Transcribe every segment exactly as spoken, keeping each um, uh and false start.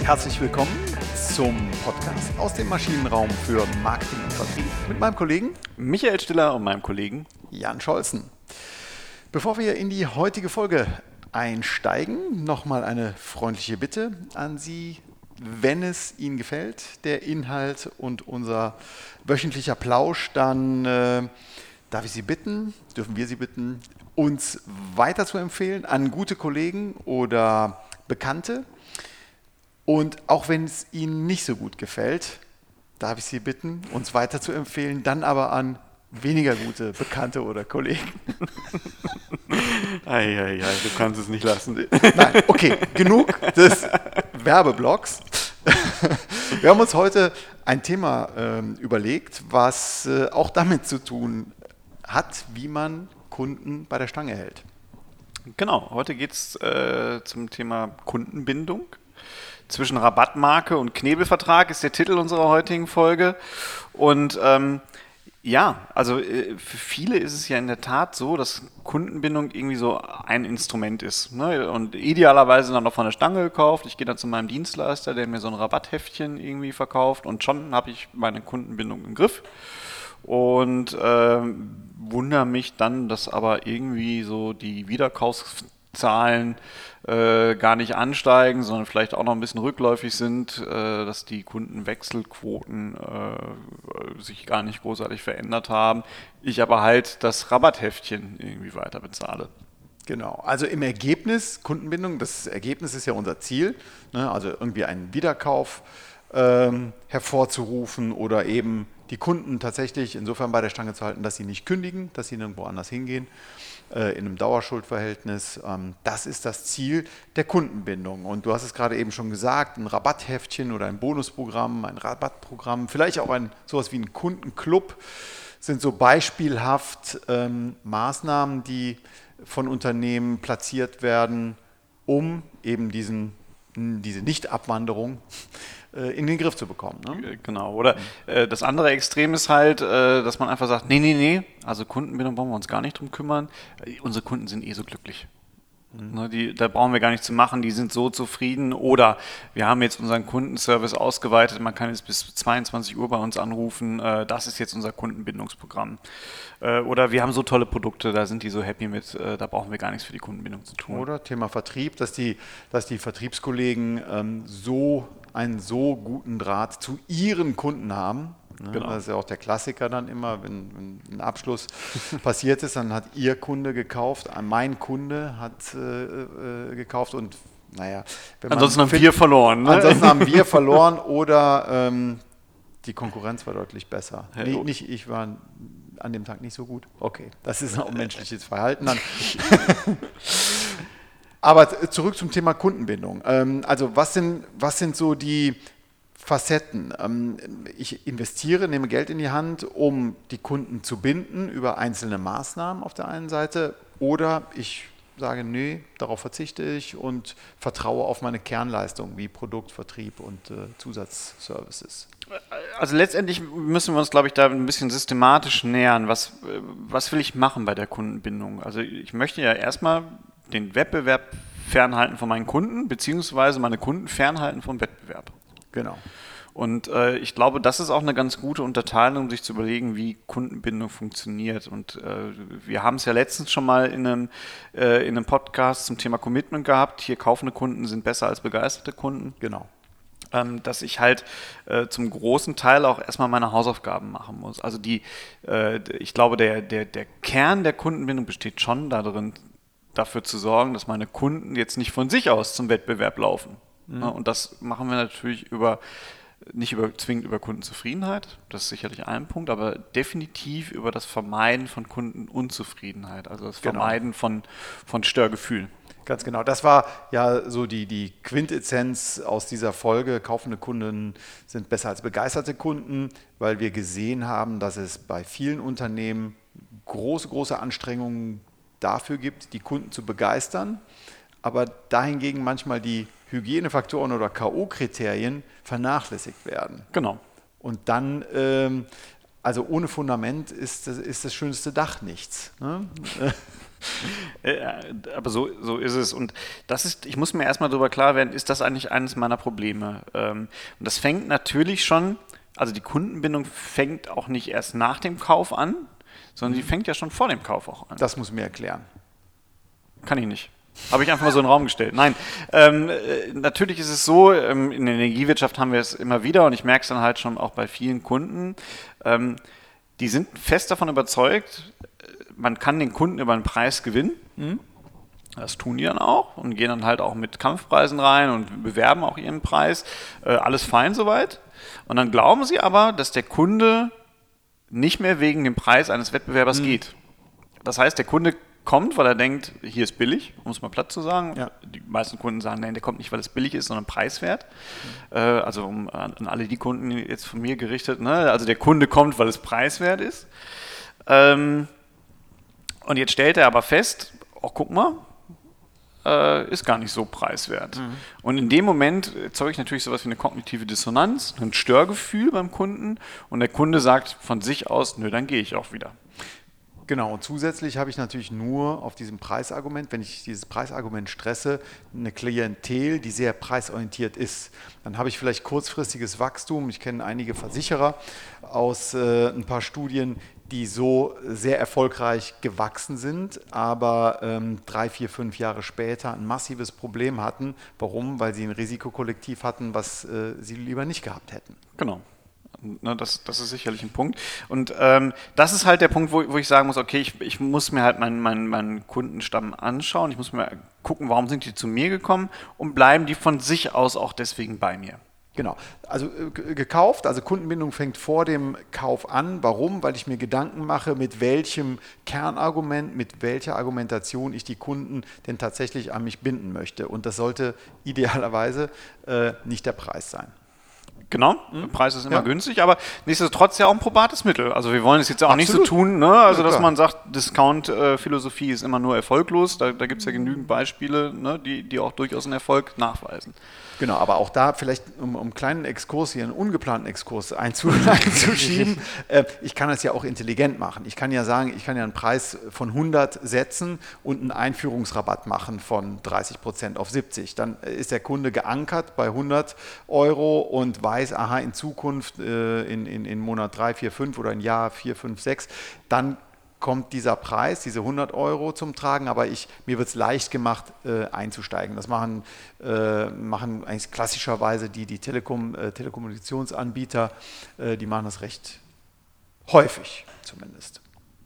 Herzlich willkommen zum Podcast aus dem Maschinenraum für Marketing und Vertrieb mit meinem Kollegen Michael Stiller und meinem Kollegen Jan Scholzen. Bevor wir in die heutige Folge einsteigen, nochmal eine freundliche Bitte an Sie. Wenn es Ihnen gefällt, der Inhalt und unser wöchentlicher Plausch, dann äh, darf ich Sie bitten, dürfen wir Sie bitten, uns weiter zu empfehlen an gute Kollegen oder Bekannte. Und auch wenn es Ihnen nicht so gut gefällt, darf ich Sie bitten, uns weiter zu empfehlen, dann aber an weniger gute Bekannte oder Kollegen. Eieiei, du kannst es nicht lassen. Nein, okay, genug des Werbeblocks. Wir haben uns heute ein Thema ähm, überlegt, was äh, auch damit zu tun hat, wie man Kunden bei der Stange hält. Genau, heute geht es äh, zum Thema Kundenbindung. Zwischen Rabattmarke und Knebelvertrag ist der Titel unserer heutigen Folge. Und ähm, ja, also äh, für viele ist es ja in der Tat so, dass Kundenbindung irgendwie so ein Instrument ist. Ne? Und idealerweise dann noch von der Stange gekauft. Ich gehe dann zu meinem Dienstleister, der mir so ein Rabatthäftchen irgendwie verkauft und schon habe ich meine Kundenbindung im Griff. Und äh, wundere mich dann, dass aber irgendwie so die Wiederkaufszahlen äh, gar nicht ansteigen, sondern vielleicht auch noch ein bisschen rückläufig sind, äh, dass die Kundenwechselquoten äh, sich gar nicht großartig verändert haben. Ich aber halt das Rabatthäftchen irgendwie weiter bezahle. Genau, also im Ergebnis, Kundenbindung, das Ergebnis ist ja unser Ziel, ne? Also irgendwie einen Wiederkauf ähm, hervorzurufen oder eben die Kunden tatsächlich insofern bei der Stange zu halten, dass sie nicht kündigen, dass sie nirgendwo anders hingehen, äh, in einem Dauerschuldverhältnis. Ähm, das ist das Ziel der Kundenbindung. Und du hast es gerade eben schon gesagt, ein Rabatthäftchen oder ein Bonusprogramm, ein Rabattprogramm, vielleicht auch ein sowas wie ein Kundenclub sind so beispielhaft ähm, Maßnahmen, die von Unternehmen platziert werden, um eben diesen, diese Nichtabwanderung in den Griff zu bekommen. Ne? Genau, oder äh, das andere Extrem ist halt, äh, dass man einfach sagt, nee, nee, nee, also Kundenbindung brauchen wir uns gar nicht drum kümmern, äh, unsere Kunden sind eh so glücklich. Mhm. Ne, die, da brauchen wir gar nichts zu machen, die sind so zufrieden oder wir haben jetzt unseren Kundenservice ausgeweitet, man kann jetzt bis zweiundzwanzig Uhr bei uns anrufen, äh, das ist jetzt unser Kundenbindungsprogramm. Äh, oder wir haben so tolle Produkte, da sind die so happy mit, äh, da brauchen wir gar nichts für die Kundenbindung zu tun. Oder Thema Vertrieb, dass die, dass die Vertriebskollegen ähm, so einen so guten Draht zu ihren Kunden haben. Ne? Genau. Das ist ja auch der Klassiker dann immer, wenn, wenn ein Abschluss passiert ist, dann hat ihr Kunde gekauft, mein Kunde hat äh, äh, gekauft und naja. Wenn ansonsten haben find, wir verloren. Ne? Ansonsten haben wir verloren oder ähm, die Konkurrenz war deutlich besser. Ja, nee, nicht ich war an dem Tag nicht so gut. Okay, das ist auch menschliches Verhalten dann. Aber zurück zum Thema Kundenbindung. Also was sind, was sind so die Facetten? Ich investiere, nehme Geld in die Hand, um die Kunden zu binden über einzelne Maßnahmen auf der einen Seite oder ich sage, nee, darauf verzichte ich und vertraue auf meine Kernleistung wie Produkt, Vertrieb und äh, Zusatzservices. Also letztendlich müssen wir uns, glaube ich, da ein bisschen systematisch nähern. Was, was will ich machen bei der Kundenbindung? Also ich möchte ja erstmal den Wettbewerb fernhalten von meinen Kunden, beziehungsweise meine Kunden fernhalten vom Wettbewerb. Genau. Und äh, ich glaube, das ist auch eine ganz gute Unterteilung, um sich zu überlegen, wie Kundenbindung funktioniert. Und äh, wir haben es ja letztens schon mal in einem, äh, in einem Podcast zum Thema Commitment gehabt. Hier kaufende Kunden sind besser als begeisterte Kunden. Genau. Ähm, dass ich halt äh, zum großen Teil auch erstmal meine Hausaufgaben machen muss. Also die, äh, ich glaube, der, der, der Kern der Kundenbindung besteht schon darin, dafür zu sorgen, dass meine Kunden jetzt nicht von sich aus zum Wettbewerb laufen. Mhm. Ja, und das machen wir natürlich über nicht über, zwingend über Kundenzufriedenheit, das ist sicherlich ein Punkt, aber definitiv über das Vermeiden von Kundenunzufriedenheit, also das Vermeiden genau. von, von Störgefühlen. Ganz genau, das war ja so die, die Quintessenz aus dieser Folge. Kaufende Kunden sind besser als begeisterte Kunden, weil wir gesehen haben, dass es bei vielen Unternehmen große, große Anstrengungen dafür gibt, die Kunden zu begeistern, aber dahingegen manchmal die Hygienefaktoren oder K O-Kriterien vernachlässigt werden. Genau. Und dann, ähm, also ohne Fundament ist das, ist das schönste Dach nichts. Ne? Aber so, so ist es. Und das ist, ich muss mir erstmal darüber klar werden, ist das eigentlich eines meiner Probleme? Und das fängt natürlich schon, also die Kundenbindung fängt auch nicht erst nach dem Kauf an, sondern die fängt ja schon vor dem Kauf auch an. Das muss mir erklären. Kann ich nicht. Habe ich einfach mal so in den Raum gestellt. Nein, ähm, äh, natürlich ist es so, ähm, in der Energiewirtschaft haben wir es immer wieder und ich merke es dann halt schon auch bei vielen Kunden, ähm, die sind fest davon überzeugt, man kann den Kunden über den Preis gewinnen. Mhm. Das tun die dann auch und gehen dann halt auch mit Kampfpreisen rein und bewerben auch ihren Preis. Äh, alles fein soweit. Und dann glauben sie aber, dass der Kunde nicht mehr wegen dem Preis eines Wettbewerbers mhm. geht. Das heißt, der Kunde kommt, weil er denkt, hier ist billig, um es mal platt zu sagen. Ja. Die meisten Kunden sagen, nein, der kommt nicht, weil es billig ist, sondern preiswert. Mhm. Äh, also um, an alle die Kunden jetzt von mir gerichtet. Ne? Also der Kunde kommt, weil es preiswert ist. Ähm, und jetzt stellt er aber fest, oh, guck mal, äh, ist gar nicht so preiswert. Mhm. Und in dem Moment erzeuge ich natürlich sowas wie eine kognitive Dissonanz, ein Störgefühl beim Kunden und der Kunde sagt von sich aus, nö, dann gehe ich auch wieder. Genau, und zusätzlich habe ich natürlich nur auf diesem Preisargument, wenn ich dieses Preisargument stresse, eine Klientel, die sehr preisorientiert ist. Dann habe ich vielleicht kurzfristiges Wachstum. Ich kenne einige Versicherer aus äh, ein paar Studien, die so sehr erfolgreich gewachsen sind, aber ähm, drei, vier, fünf Jahre später ein massives Problem hatten. Warum? Weil sie ein Risikokollektiv hatten, was äh, sie lieber nicht gehabt hätten. Genau. Das, das ist sicherlich ein Punkt. Und ähm, das ist halt der Punkt, wo, wo ich sagen muss, okay, ich, ich muss mir halt meinen, meinen, meinen Kundenstamm anschauen, ich muss mir gucken, warum sind die zu mir gekommen und bleiben die von sich aus auch deswegen bei mir. Genau, also äh, gekauft, also Kundenbindung fängt vor dem Kauf an. Warum? Weil ich mir Gedanken mache, mit welchem Kernargument, mit welcher Argumentation ich die Kunden denn tatsächlich an mich binden möchte. Und das sollte idealerweise äh, nicht der Preis sein. Genau, der Preis ist immer ja. günstig, aber nichtsdestotrotz ja auch ein probates Mittel. Also wir wollen es jetzt auch Absolut. nicht so tun, ne? Also ja, dass man sagt, Discount-Philosophie ist immer nur erfolglos. Da, da gibt es ja genügend Beispiele, ne? die, die auch durchaus einen Erfolg nachweisen. Genau, aber auch da vielleicht, um, um einen kleinen Exkurs hier, einen ungeplanten Exkurs einzuschieben, äh, ich kann das ja auch intelligent machen. Ich kann ja sagen, ich kann ja einen Preis von hundert setzen und einen Einführungsrabatt machen von dreißig Prozent auf siebzig. Dann ist der Kunde geankert bei hundert Euro und weiß, aha, in Zukunft, äh, in, in, in Monat drei, vier, fünf oder in Jahr vier, fünf, sechs, dann kommt dieser Preis, diese hundert Euro zum Tragen, aber ich, mir wird es leicht gemacht, äh, einzusteigen. Das machen, äh, machen eigentlich klassischerweise die, die Telekom, äh, Telekommunikationsanbieter, äh, die machen das recht häufig zumindest.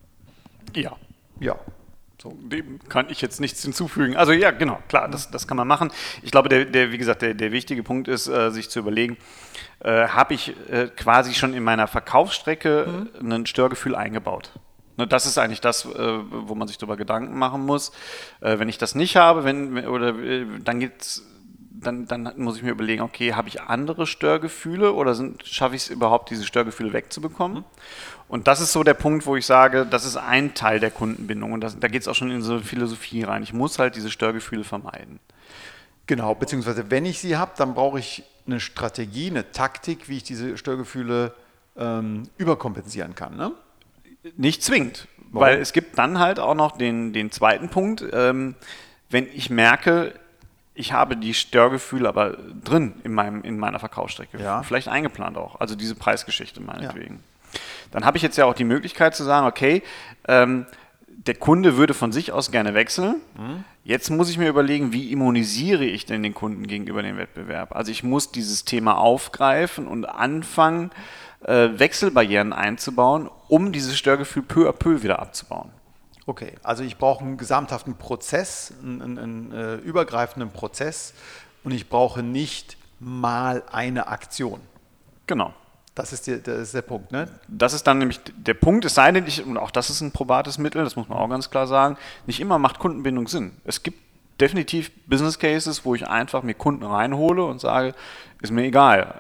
Ja. Ja. So, dem kann ich jetzt nichts hinzufügen. Also ja, genau, klar, das, das kann man machen. Ich glaube, der, der, wie gesagt, der, der wichtige Punkt ist, äh, sich zu überlegen, äh, habe ich äh, quasi schon in meiner Verkaufsstrecke mhm. ein Störgefühl eingebaut? Das ist eigentlich das, wo man sich darüber Gedanken machen muss. Wenn ich das nicht habe, wenn, oder, dann, geht's, dann, dann muss ich mir überlegen, okay, habe ich andere Störgefühle oder schaffe ich es überhaupt, diese Störgefühle wegzubekommen? Mhm. Und das ist so der Punkt, wo ich sage, das ist ein Teil der Kundenbindung. Und das, da geht es auch schon in so eine Philosophie rein. Ich muss halt diese Störgefühle vermeiden. Genau, beziehungsweise wenn ich sie habe, dann brauche ich eine Strategie, eine Taktik, wie ich diese Störgefühle ähm, überkompensieren kann, ne? Nicht zwingend, Warum? Weil es gibt dann halt auch noch den, den zweiten Punkt, ähm, wenn ich merke, ich habe die Störgefühle aber drin in, meinem, in meiner Verkaufsstrecke, ja. vielleicht eingeplant auch, also diese Preisgeschichte meinetwegen. Ja. Dann habe ich jetzt ja auch die Möglichkeit zu sagen, okay, ähm, der Kunde würde von sich aus gerne wechseln. Mhm. Jetzt muss ich mir überlegen, wie immunisiere ich denn den Kunden gegenüber dem Wettbewerb? Also ich muss dieses Thema aufgreifen und anfangen, äh, Wechselbarrieren einzubauen, um dieses Störgefühl peu à peu wieder abzubauen. Okay, also ich brauche einen gesamthaften Prozess, einen, einen, einen äh, übergreifenden Prozess und ich brauche nicht mal eine Aktion. Genau. Das ist, die, das ist der Punkt, ne? Das ist dann nämlich der Punkt, es sei denn, ich, und auch das ist ein probates Mittel, das muss man auch ganz klar sagen, nicht immer macht Kundenbindung Sinn. Es gibt definitiv Business Cases, wo ich einfach mir Kunden reinhole und sage, ist mir egal,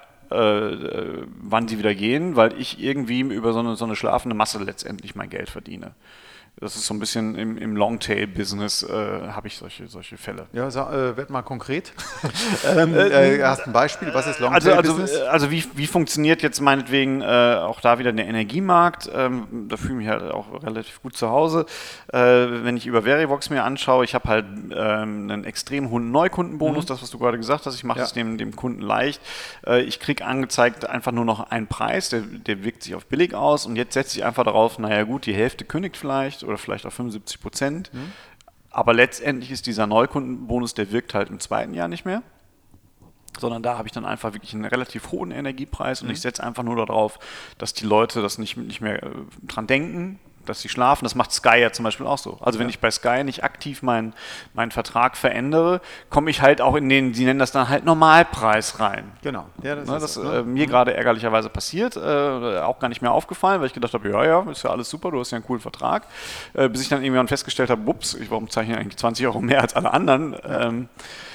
äh, wann sie wieder gehen, weil ich irgendwie über so eine, so eine schlafende Masse letztendlich mein Geld verdiene. Das ist so ein bisschen im, im Longtail-Business, äh, habe ich solche, solche Fälle. Ja, sag, äh, werd mal konkret. ähm, äh, hast ein Beispiel, was ist Longtail-Business? Also, also, also wie, wie funktioniert jetzt meinetwegen äh, auch da wieder der Energiemarkt? Ähm, da fühle ich mich halt auch relativ gut zu Hause. Äh, wenn ich über Verivox mir anschaue, ich habe halt ähm, einen extrem hohen Neukundenbonus, mhm. das, was du gerade gesagt hast, ich mache es ja. dem, dem Kunden leicht. Äh, ich kriege angezeigt einfach nur noch einen Preis, der, der wirkt sich auf billig aus und jetzt setze ich einfach darauf, naja gut, die Hälfte kündigt vielleicht oder vielleicht auch fünfundsiebzig Prozent. Mhm. Aber letztendlich ist dieser Neukundenbonus, der wirkt halt im zweiten Jahr nicht mehr. Sondern da habe ich dann einfach wirklich einen relativ hohen Energiepreis und mhm. ich setze einfach nur darauf, dass die Leute das nicht, nicht mehr äh, dran denken, dass sie schlafen. Das macht Sky ja zum Beispiel auch so. Also wenn ja. ich bei Sky nicht aktiv meinen meinen Vertrag verändere, komme ich halt auch in den, sie nennen das dann halt Normalpreis rein. Genau. Ja, das ne, ist das so, äh, ne? mir mhm. gerade ärgerlicherweise passiert, äh, auch gar nicht mehr aufgefallen, weil ich gedacht habe, ja, ja, ist ja alles super, du hast ja einen coolen Vertrag. Äh, bis ich dann irgendwann festgestellt habe, ups, ich, warum zeichne ich eigentlich zwanzig Euro mehr als alle anderen? Ja. Ähm,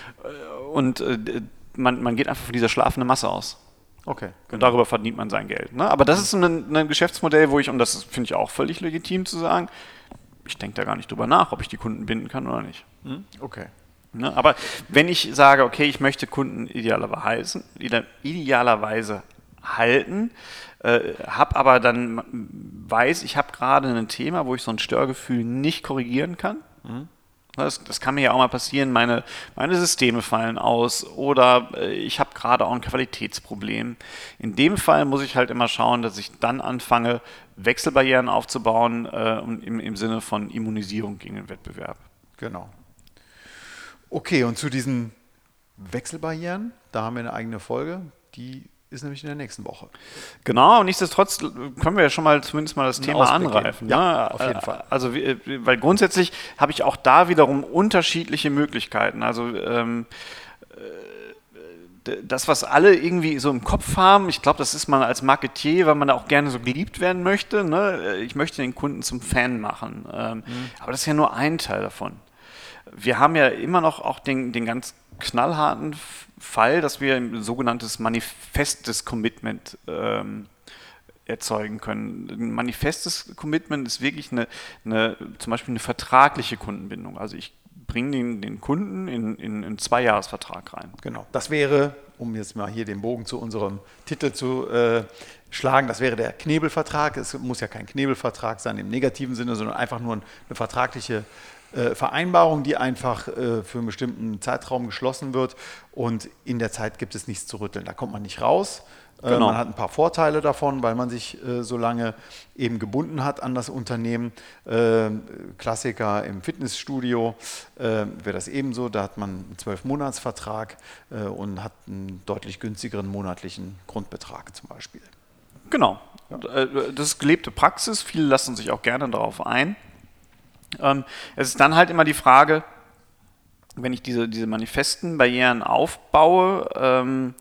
und äh, man, man geht einfach von dieser schlafenden Masse aus. Okay. Genau. Und darüber verdient man sein Geld. Ne? Aber das ist ein, ein Geschäftsmodell, wo ich, und das finde ich auch völlig legitim zu sagen, ich denke da gar nicht drüber nach, ob ich die Kunden binden kann oder nicht. Okay. Ne? Aber wenn ich sage, okay, ich möchte Kunden idealerweise, idealerweise halten, äh, habe aber dann weiß, ich habe gerade ein Thema, wo ich so ein Störgefühl nicht korrigieren kann. Mhm. Das, das kann mir ja auch mal passieren, meine, meine Systeme fallen aus oder äh, ich habe gerade auch ein Qualitätsproblem. In dem Fall muss ich halt immer schauen, dass ich dann anfange, Wechselbarrieren aufzubauen äh, im, im Sinne von Immunisierung gegen den Wettbewerb. Genau. Okay, und zu diesen Wechselbarrieren, da haben wir eine eigene Folge, die ist nämlich in der nächsten Woche. Genau, und nichtsdestotrotz können wir ja schon mal zumindest mal das Ein Thema Ausblick angreifen. Ja, ne? auf jeden Fall. Also, weil grundsätzlich habe ich auch da wiederum unterschiedliche Möglichkeiten. Also, ähm, das, was alle irgendwie so im Kopf haben, ich glaube, das ist man als Marketier, weil man da auch gerne so geliebt werden möchte. Ne? Ich möchte den Kunden zum Fan machen. Ähm, mhm. Aber das ist ja nur ein Teil davon. Wir haben ja immer noch auch den, den ganz knallharten Fall, dass wir ein sogenanntes manifestes Commitment ähm, erzeugen können. Ein manifestes Commitment ist wirklich eine, eine, zum Beispiel eine vertragliche Kundenbindung. Also ich bringe den, den Kunden in, in einen Zweijahresvertrag rein. Genau. Das wäre, um jetzt mal hier den Bogen zu unserem Titel zu äh, schlagen, das wäre der Knebelvertrag. Es muss ja kein Knebelvertrag sein im negativen Sinne, sondern einfach nur eine vertragliche Äh, Vereinbarung, die einfach äh, für einen bestimmten Zeitraum geschlossen wird und in der Zeit gibt es nichts zu rütteln. Da kommt man nicht raus. Äh, genau. Man hat ein paar Vorteile davon, weil man sich äh, so lange eben gebunden hat an das Unternehmen. Äh, Klassiker im Fitnessstudio äh, wäre das ebenso. Da hat man einen zwölf-Monats-Vertrag äh, und hat einen deutlich günstigeren monatlichen Grundbetrag zum Beispiel. Genau. Ja. Das ist gelebte Praxis. Viele lassen sich auch gerne darauf ein. Ähm, es ist dann halt immer die Frage, wenn ich diese, diese manifesten Barrieren aufbaue, ähm,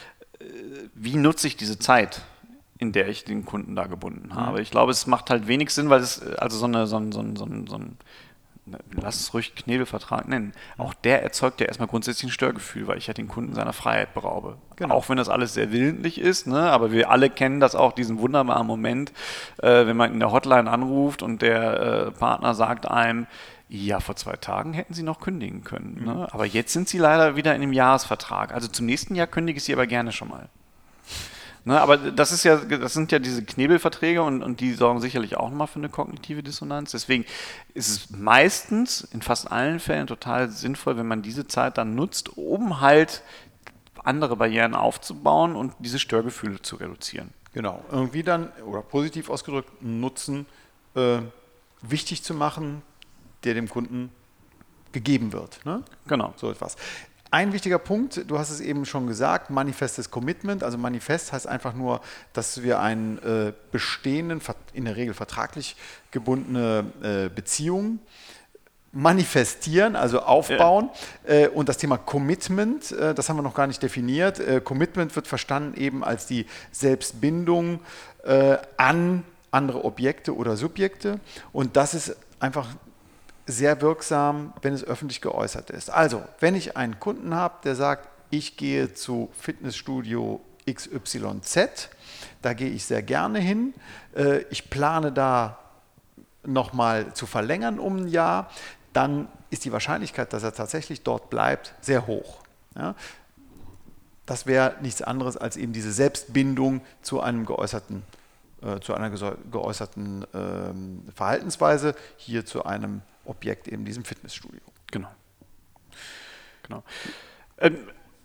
wie nutze ich diese Zeit, in der ich den Kunden da gebunden habe. Mhm. Ich glaube, es macht halt wenig Sinn, weil es, also so, eine, so ein, so ein, so ein, so ein lass es ruhig Knebelvertrag nennen, auch der erzeugt ja erstmal grundsätzlich ein Störgefühl, weil ich ja den Kunden seiner Freiheit beraube. Genau. Auch wenn das alles sehr willentlich ist, ne? Aber wir alle kennen das auch, diesen wunderbaren Moment, äh, wenn man in der Hotline anruft und der äh, Partner sagt einem, ja, vor zwei Tagen hätten Sie noch kündigen können, mhm. ne? Aber jetzt sind Sie leider wieder in einem Jahresvertrag. Also zum nächsten Jahr kündige ich Sie aber gerne schon mal. Ne, aber das ist ja, das sind ja diese Knebelverträge und, und die sorgen sicherlich auch nochmal für eine kognitive Dissonanz. Deswegen ist es meistens, in fast allen Fällen, total sinnvoll, wenn man diese Zeit dann nutzt, um halt andere Barrieren aufzubauen und diese Störgefühle zu reduzieren. Genau, irgendwie dann, oder positiv ausgedrückt, einen Nutzen äh, wichtig zu machen, der dem Kunden gegeben wird. Ne? Genau. So etwas. Ein wichtiger Punkt, du hast es eben schon gesagt, manifestes Commitment. Also manifest heißt einfach nur, dass wir einen äh, bestehenden, in der Regel vertraglich gebundene äh, Beziehung manifestieren, also aufbauen. Ja. Äh, und das Thema Commitment, äh, das haben wir noch gar nicht definiert. Äh, Commitment wird verstanden eben als die Selbstbindung äh, an andere Objekte oder Subjekte. Und das ist einfach sehr wirksam, wenn es öffentlich geäußert ist. Also, wenn ich einen Kunden habe, der sagt, ich gehe zu Fitnessstudio X Y Z, da gehe ich sehr gerne hin, ich plane da nochmal zu verlängern um ein Jahr, dann ist die Wahrscheinlichkeit, dass er tatsächlich dort bleibt, sehr hoch. Ja? Das wäre nichts anderes als eben diese Selbstbindung zu einem geäußerten, äh, zu einer geäußerten ähm, Verhaltensweise, hier zu einem Objekt, eben diesem Fitnessstudio. Genau. Genau. Ähm,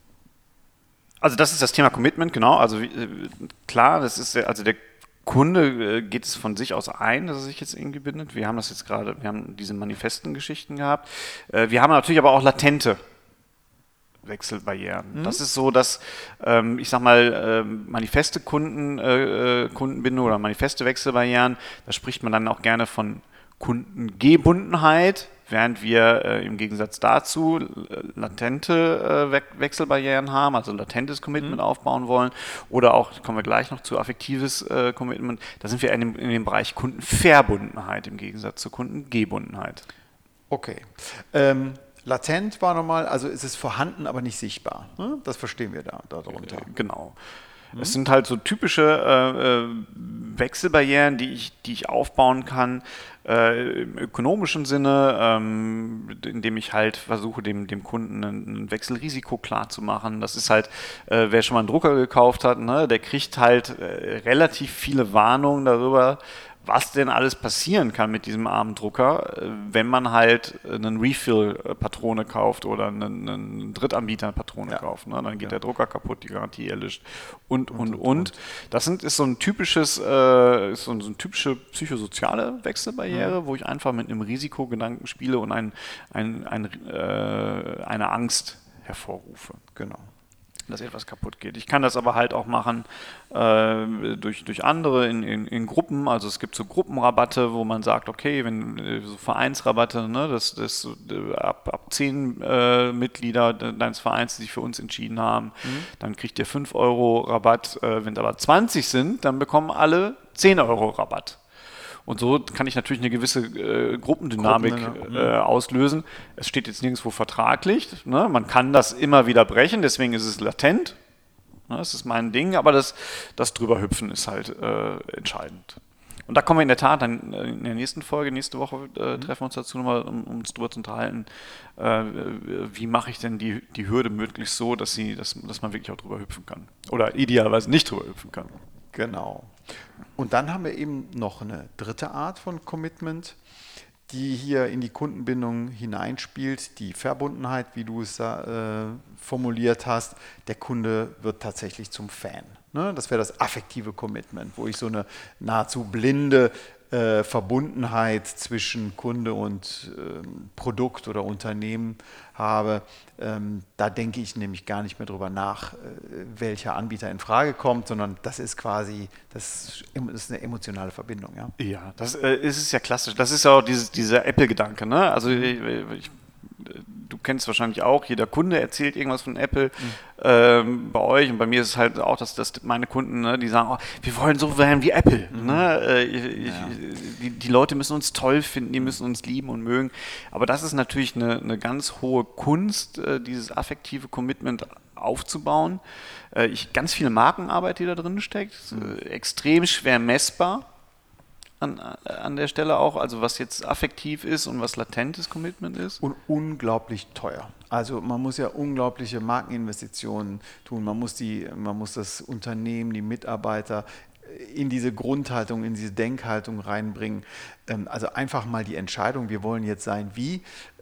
also das ist das Thema Commitment, genau. Also äh, klar, das ist also der Kunde äh, geht es von sich aus ein, dass er sich jetzt irgendwie bindet. Wir haben das jetzt gerade, wir haben diese manifesten Geschichten gehabt. Äh, wir haben natürlich aber auch latente Wechselbarrieren. Mhm. Das ist so, dass ähm, ich sag mal, ähm, manifeste Kunden, äh, Kundenbindung oder manifeste Wechselbarrieren, da spricht man dann auch gerne von Kundengebundenheit, während wir äh, im Gegensatz dazu äh, latente äh, We- Wechselbarrieren haben, also latentes Commitment mhm. aufbauen wollen oder auch, kommen wir gleich noch zu, affektives äh, Commitment, da sind wir in dem, in dem Bereich Kundenverbundenheit im Gegensatz zur Kundengebundenheit. Okay. Ähm, latent war nochmal, also ist es vorhanden, aber nicht sichtbar. Ne? Das verstehen wir da darunter. Äh, genau. Mhm. Es sind halt so typische äh, äh, Wechselbarrieren, die ich, die ich aufbauen kann, äh, im ökonomischen Sinne, ähm, indem ich halt versuche, dem, dem Kunden ein, ein Wechselrisiko klar zu machen. Das ist halt, äh, wer schon mal einen Drucker gekauft hat, ne, der kriegt halt äh, relativ viele Warnungen darüber, was denn alles passieren kann mit diesem armen Drucker, wenn man halt einen Refill-Patrone kauft oder einen, einen Drittanbieter-Patrone ja. kauft. Ne? Dann geht ja. der Drucker kaputt, die Garantie erlischt und, und, und. und, und. Das sind, ist so ein typisches, äh, ist so, ein, so eine typische psychosoziale Wechselbarriere, mhm. wo ich einfach mit einem Risikogedanken spiele und ein, ein, ein, äh, eine Angst hervorrufe. Genau. Dass etwas kaputt geht. Ich kann das aber halt auch machen äh, durch, durch andere in, in, in Gruppen. Also es gibt so Gruppenrabatte, wo man sagt, okay, wenn äh, so Vereinsrabatte, ne, das, das äh, ab, ab zehn äh, Mitglieder deines Vereins, die sich für uns entschieden haben, mhm. dann kriegt ihr fünf Euro Rabatt. Äh, wenn es aber zwanzig sind, dann bekommen alle zehn Euro Rabatt. Und so kann ich natürlich eine gewisse äh, Gruppendynamik Gruppen, äh, auslösen. Es steht jetzt nirgendwo vertraglich. Ne? Man kann das immer wieder brechen, deswegen ist es latent. Ne? Das ist mein Ding, aber das, das Drüberhüpfen ist halt äh, entscheidend. Und da kommen wir in der Tat dann in der nächsten Folge, nächste Woche äh, treffen wir uns dazu nochmal, um, um uns drüber zu unterhalten, äh, wie mache ich denn die, die Hürde möglichst so, dass, sie, dass, dass man wirklich auch drüber hüpfen kann. Oder idealerweise nicht drüber hüpfen kann. Genau. Und dann haben wir eben noch eine dritte Art von Commitment, die hier in die Kundenbindung hineinspielt, die Verbundenheit, wie du es äh, formuliert hast. Der Kunde wird tatsächlich zum Fan. Ne? Das wäre das affektive Commitment, wo ich so eine nahezu blinde äh, Verbundenheit zwischen Kunde und ähm, Produkt oder Unternehmen habe. Ähm, da denke ich nämlich gar nicht mehr drüber nach, äh, welcher Anbieter in Frage kommt, sondern das ist quasi, das ist eine emotionale Verbindung. Ja, ja das äh, ist es ja klassisch. Das ist ja auch dieses, dieser Apple-Gedanke. Ne? Also ich, ich du kennst es wahrscheinlich auch, jeder Kunde erzählt irgendwas von Apple mhm. ähm, bei euch und bei mir ist es halt auch, dass, dass meine Kunden, ne, die sagen, oh, wir wollen so werden wie Apple. Mhm. Ne? Äh, ich, ja. die, die Leute müssen uns toll finden, die müssen uns lieben und mögen. Aber das ist natürlich eine, eine ganz hohe Kunst, äh, dieses affektive Commitment aufzubauen. Äh, ich, ganz viel Markenarbeit, die da drin steckt, mhm. äh, extrem schwer messbar. An, an der Stelle auch, also was jetzt affektiv ist und was latentes Commitment ist? Und unglaublich teuer. Also man muss ja unglaubliche Markeninvestitionen tun. Man muss, die, man muss das Unternehmen, die Mitarbeiter in diese Grundhaltung, in diese Denkhaltung reinbringen. Also einfach mal die Entscheidung, wir wollen jetzt sein wie,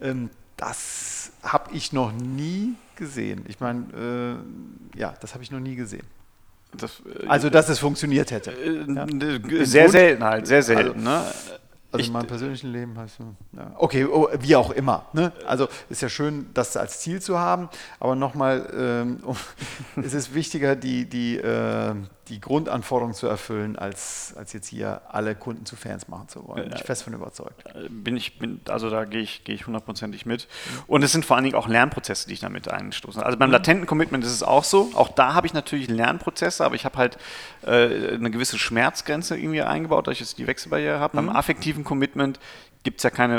das habe ich noch nie gesehen. Ich meine, ja, das habe ich noch nie gesehen. Das, äh, also, dass es funktioniert hätte. Äh, ja. Sehr Grund, selten halt, sehr selten. Also, ne? also in meinem persönlichen Leben heißt es, ja. Okay, oh, wie auch immer. Ne? Also ist ja schön, das als Ziel zu haben, aber nochmal, ähm, es ist wichtiger, die, die, äh, die Grundanforderungen zu erfüllen, als, als jetzt hier alle Kunden zu Fans machen zu wollen. Bin ich fest von überzeugt. Bin ich, bin, also da gehe ich, gehe ich hundertprozentig mit. Und es sind vor allen Dingen auch Lernprozesse, die ich damit einstoße. Also beim latenten Commitment ist es auch so. Auch da habe ich natürlich Lernprozesse, aber ich habe halt äh, eine gewisse Schmerzgrenze irgendwie eingebaut, dass ich jetzt die Wechselbarriere habe. Mhm. Beim affektiven Commitment gibt es ja keine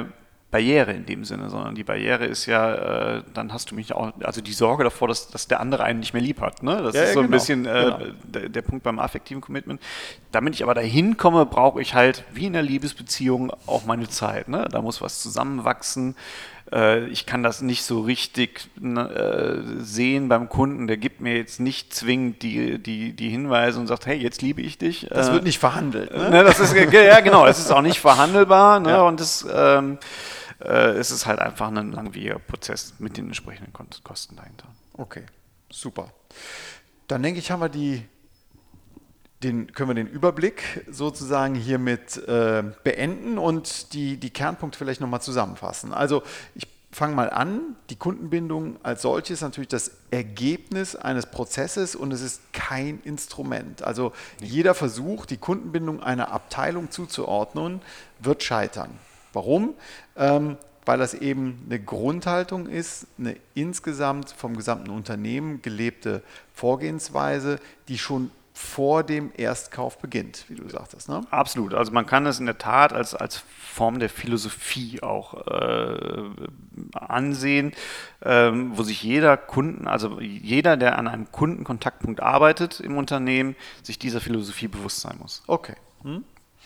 Barriere in dem Sinne, sondern die Barriere ist ja, äh, dann hast du mich auch, also die Sorge davor, dass, dass der andere einen nicht mehr lieb hat. Ne? Das ja, ist ja, so ein genau, bisschen äh, genau. der, der Punkt beim affektiven Commitment. Damit ich aber dahin komme, brauche ich halt, wie in einer Liebesbeziehung, auch meine Zeit. Ne? Da muss was zusammenwachsen. Äh, ich kann das nicht so richtig äh, sehen beim Kunden. Der gibt mir jetzt nicht zwingend die, die, die Hinweise und sagt, hey, jetzt liebe ich dich. Das äh, wird nicht verhandelt. Ne? Ne, das ist, ja, genau, es ist auch nicht verhandelbar, ne, Ja. und es, ähm, äh, es ist halt einfach ein langwieriger Prozess mit den entsprechenden Kosten dahinter. Okay, super. Dann denke ich, haben wir die, den, können wir den Überblick sozusagen hiermit äh, beenden und die, die Kernpunkte vielleicht nochmal zusammenfassen. Also ich fange mal an. Die Kundenbindung als solches ist natürlich das Ergebnis eines Prozesses und es ist kein Instrument. Also jeder Versuch, die Kundenbindung einer Abteilung zuzuordnen, wird scheitern. Warum? Ähm, weil das eben eine Grundhaltung ist, eine insgesamt vom gesamten Unternehmen gelebte Vorgehensweise, die schon vor dem Erstkauf beginnt, wie du sagtest. Ne? Absolut. Also man kann es in der Tat als, als Form der Philosophie auch äh, ansehen, ähm, wo sich jeder Kunden, also jeder, der an einem Kundenkontaktpunkt arbeitet im Unternehmen, sich dieser Philosophie bewusst sein muss. Okay. Hm?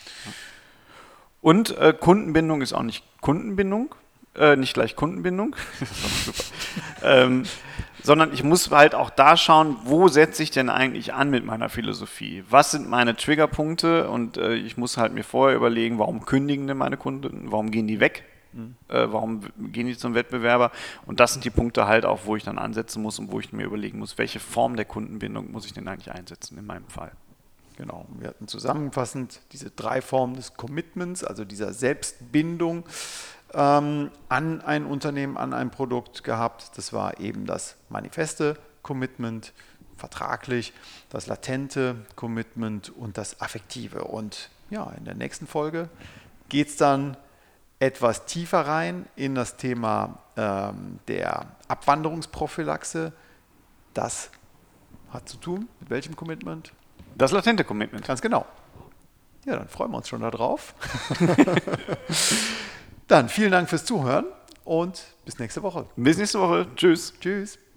Und äh, Kundenbindung ist auch nicht Kundenbindung, äh, nicht gleich Kundenbindung, super. ähm, sondern ich muss halt auch da schauen, wo setze ich denn eigentlich an mit meiner Philosophie? Was sind meine Triggerpunkte? Und äh, ich muss halt mir vorher überlegen, warum kündigen denn meine Kunden? Warum gehen die weg? Mhm. Äh, warum gehen die zum Wettbewerber? Und das sind die Punkte halt auch, wo ich dann ansetzen muss und wo ich mir überlegen muss, welche Form der Kundenbindung muss ich denn eigentlich einsetzen in meinem Fall? Genau, wir hatten zusammenfassend diese drei Formen des Commitments, also dieser Selbstbindung ähm, an ein Unternehmen, an ein Produkt gehabt. Das war eben das manifeste Commitment, vertraglich, das latente Commitment und das affektive. Und ja, in der nächsten Folge geht es dann etwas tiefer rein in das Thema ähm, der Abwanderungsprophylaxe. Das hat zu tun mit welchem Commitment? Das latente Commitment. Ganz genau. Ja, dann freuen wir uns schon darauf. Dann vielen Dank fürs Zuhören und bis nächste Woche. Bis nächste Woche. Tschüss. Tschüss.